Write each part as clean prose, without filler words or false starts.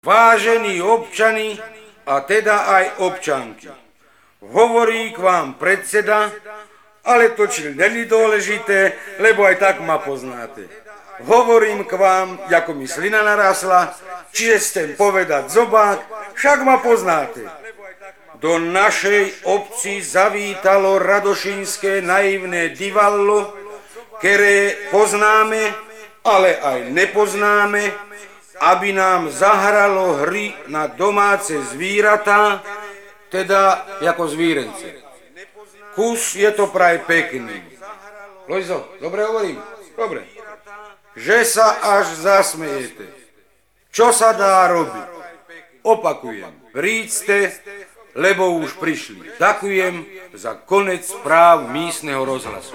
Vážení občani, a teda aj občanky, hovorí k vám predseda, ale to či není dôležité, lebo aj tak ma poznáte. Hovorím k vám, ako mi slina narasla, čiže chcem povedať zobák, však ma poznáte. Do našej obci zavítalo radošinské naivné divallo, ktoré poznáme, ale aj nepoznáme, aby nám zahralo hry na domáce zvíratá, teda ako zvírence. Kus je to praj pekný. Lojzo, dobre hovorím? Dobre. Že sa až zasmejete. Čo sa dá robiť? Opakujem. Príďte, lebo už prišli. Ďakujem za konec správ místneho rozhlasu.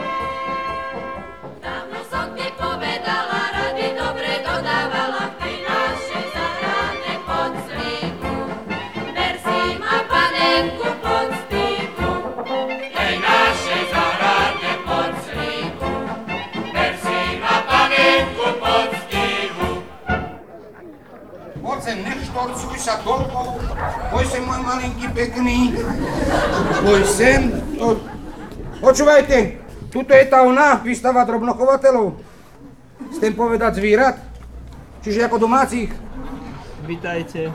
Dávno som ti povedala, rady dobre dodávala, v tej našej zahrade pod slíku. Ber si ma, panenku, pod stýku. V tej našej zahrade pod slíku. Ber si ma, panenku, pod stýku. Poď sem, neštorcuj sa toľko. Poď sem, môj malinký pekný. Poď sem. Počúvajte, tuto je tá ona, výstava drobnochovateľov. Chcem povedať zvírat, čiže ako domácich. Vítajte.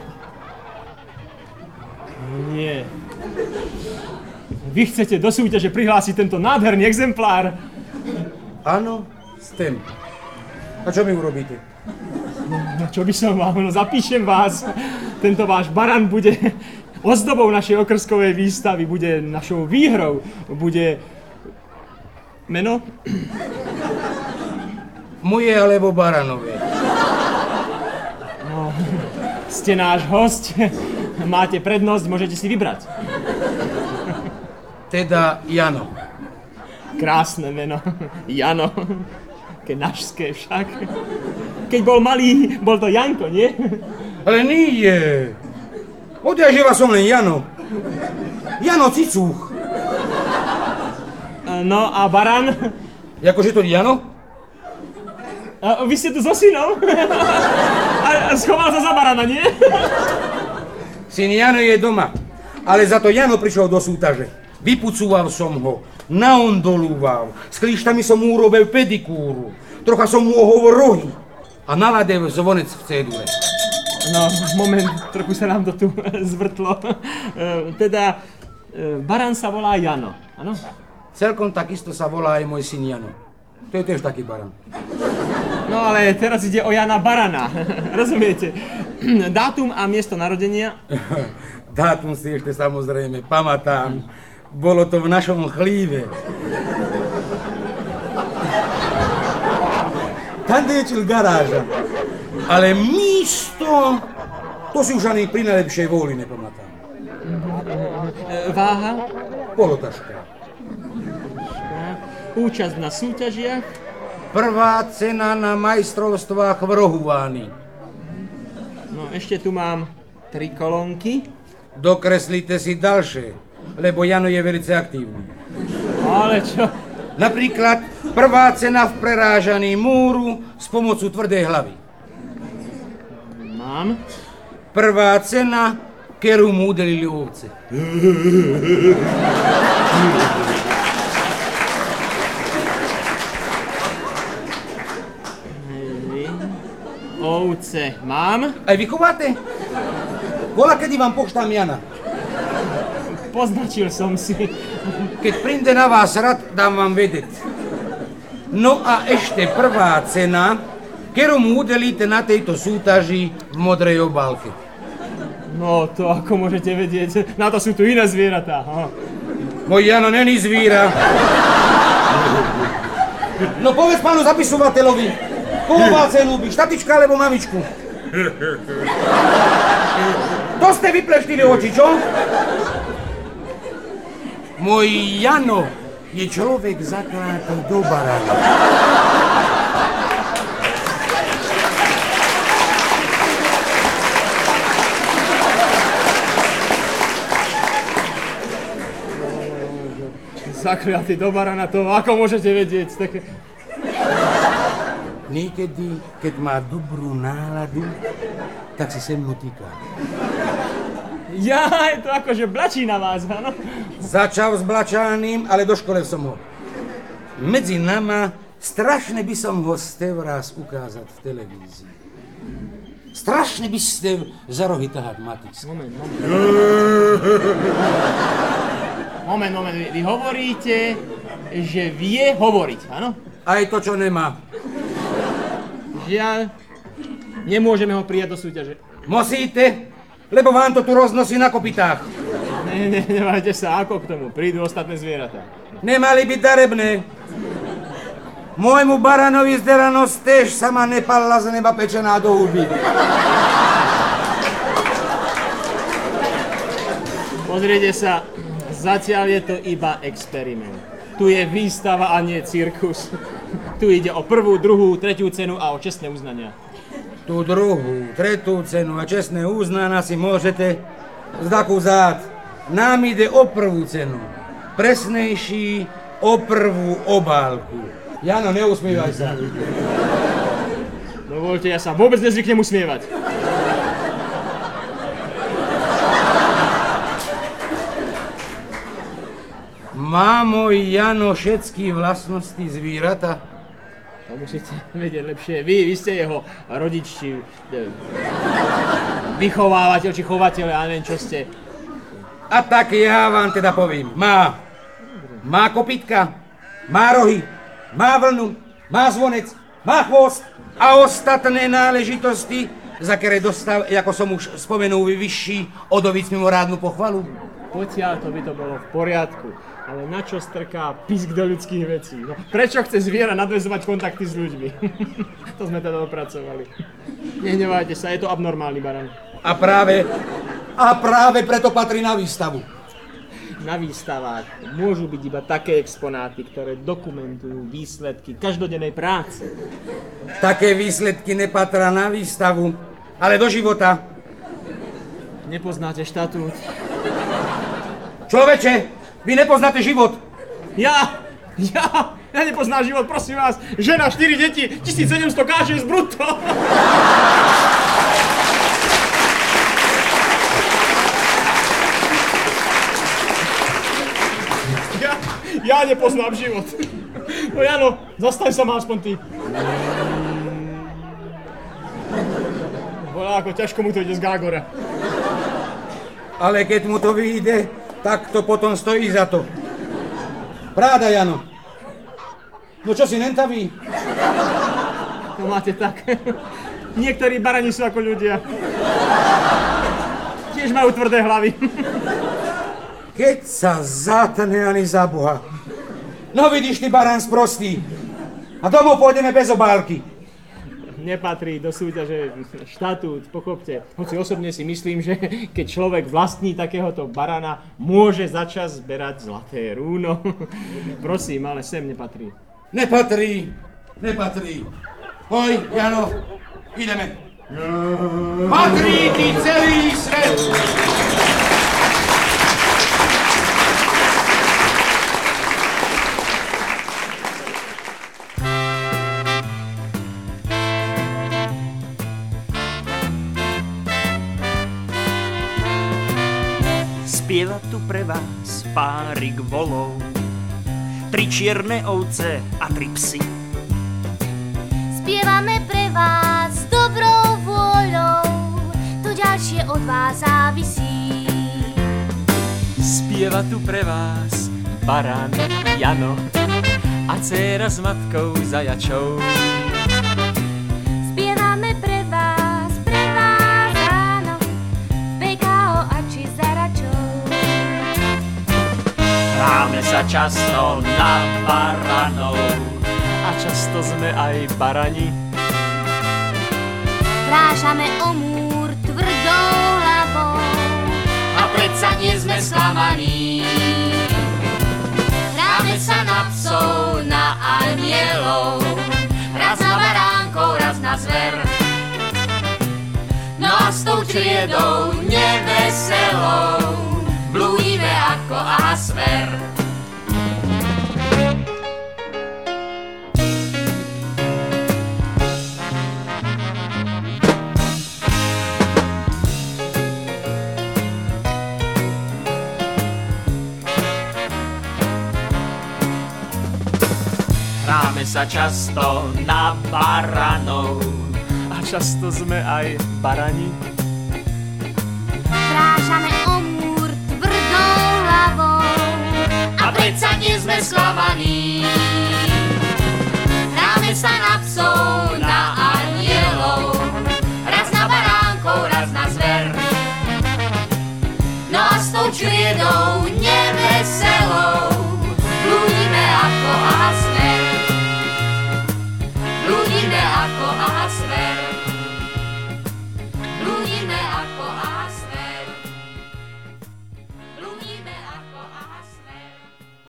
Nie. Vy chcete do súťaže prihlásiť tento nádherný exemplár? Áno, chcem. A čo mi urobíte? No čo by som vám, no zapíšem vás. Tento váš baran bude ozdobou našej okrskovej výstavy, bude našou výhrou, bude... Meno? Moje alebo baranové? No, ste náš hosť, máte prednosť, môžete si vybrať. Teda Jano. Krásne meno, Jano. Kenažské však. Keď bol malý, bol to Janko, nie? Ale nie. Odjaživa som len Jano. Jano Cicuch. No a baran? Jakože to Jano? A vy ste tu so synom? A schoval sa za barana, nie? Syn Jano je doma, ale za to Jano prišiel do súťaže. Vypucúval som ho, naondolúval, s klíštami som mu urobil pedikúru, trocha som mu ohovol rohy a naladev zvonec v cédule. No, moment, trochu sa nám to tu zvrtlo. Teda, baran sa volá Jano, áno? Celkom takisto sa volá aj môj syn Jano. To je tiež taký baran. No ale teraz ide o Jana Barana, rozumiete? Dátum a miesto narodenia? Dátum si ešte samozrejme pamätám. Bolo to v našom chlíve. Tam je garáža. Ale místo, to si už ani pri najlepšej vôli nepamätám. Váha? Polotaška. Účasť na súťažiach? Prvá cena na majstrovstvách v Rohuváni. No ešte tu mám 3 kolónky. Dokreslite si ďalšie, lebo Jano je veľmi aktívny. Ale čo? Napríklad prvá cena v prerážaní múru s pomocou tvrdej hlavy. Mám. Prvá cena, ktorú mu udelili ovce. Ovce mám. Aj vy chováte? Bola, kedy vám poštám Jana. Poznačil som si. Keď príde na vás rad, dám vám vedieť. No a ešte prvá cena, ktorú mu udelíte na tejto súťaži v modrej obálke. No to ako môžete vedieť, na to sú tu iné zvieratá. Môj Jano není zvíra. No povedz pánu zapisovateľovi, koho válce ľúbiš, tatička alebo mamičku? To ste vypleštili oči, čo? Môj Jano je človek zaklátý do barana. Zakliatý do barana, to ako môžete vedieť? Tak... Niekedy, keď má dobrú náladu, tak si se mnou týka. Ja, to akože blačí na vás, áno? Začal s blačáným, ale do škole som ho. Medzi nama strašne by som ho ste raz ukázať v televízii. Strašne by ste za rohy tahať Matis. Moment, vy hovoríte, že vie hovoriť, áno? Aj to, čo nemá. Žiaľ, nemôžeme ho prijať do súťaže. Musíte, lebo vám to tu roznosí na kopytách. Nemajte sa, ako k tomu, prídu ostatné zvieratá. Nemali byť darebné. Môjmu baranovi zderanosť tiež sama nepalla z neba pečená do huby. Pozrite sa, zatiaľ je to iba experiment. Tu je výstava a nie cirkus. Tu ide o prvú, druhú, tretiu cenu a o čestné uznania. Tú druhú, tretú cenu a čestné uznania si môžete zdaku zád. Nám ide o prvú cenu. Presnejší o prvú obálku. Jano, neusmievaj sa. Dovolte, ja sa vôbec nezvyknem usmievať. Má môj Jano všetky vlastnosti zvírata? To musíte vedieť lepšie. Vy ste jeho rodič, či vychovávateľ, či chovateľ, ja neviem, čo ste. A tak ja vám teda poviem. Má kopytka, má rohy, má vlnu, má zvonec, má chvost a ostatné náležitosti, za ktoré dostal, ako som už spomenul, vyšší o dovíc mimorádnu pochvalu. Potiaľ to by to bolo v poriadku. Ale na čo strká pisk do ľudských vecí? No, prečo chce zviera nadväzovať kontakty s ľuďmi? To sme teda opracovali. Nehnevajte sa, je to abnormálny baran. A práve preto patrí na výstavu. Na výstavách môžu byť iba také exponáty, ktoré dokumentujú výsledky každodennej práce. Také výsledky nepatria na výstavu, ale do života. Nepoznáte štatút. Človeče, vy nepoznáte život. Ja nepoznám život, prosím vás. Žena, 4 deti, 1700 káže z brutto. Ja nepoznám život. No Jano, zastaň sa ma aspoň ty. Bola ako ťažko mu to ide z Gágora. Ale keď mu to vyjde, tak to potom stojí za to. Práda, Jano. No čo si nentavý? No máte tak. Niektorí barani sú ako ľudia. Tiež majú tvrdé hlavy. Keď sa zatne ani za Boha. No vidíš, ty barán sprostý. A domov pôjdeme bez obálky. Nepatrí do súťaže štatút, pochopte. Hoci osobne si myslím, že keď človek vlastní takéhoto barana, môže začas zberať zlaté rúno. Prosím, ale sem nepatrí. Nepatrí. Hoj, Jano, ideme. Patrí ti celý svet. Spieva tu pre vás párik volov, 3 čierne ovce a 3 psy. Spievame pre vás s dobrou vôľou, to ďalšie od vás závisí. Spieva tu pre vás barán Jano a dcéra s matkou zajačou. Spievame pre vás áno, PKO a či zaračou. Hráme sa často na baranov a často sme aj barani. Vrážame o múr tvrdou hlavou A predsa nie sme sklamaní. hráme sa na psov, na anielov, Raz na baránkov, raz na zver. No a s tou triedou neveselou blúdime ako Asver. sa často na baranov. A často sme aj barani. Strážame o múr tvrdou hlavou A predsa nie sme sklamaní. hráme sa na psov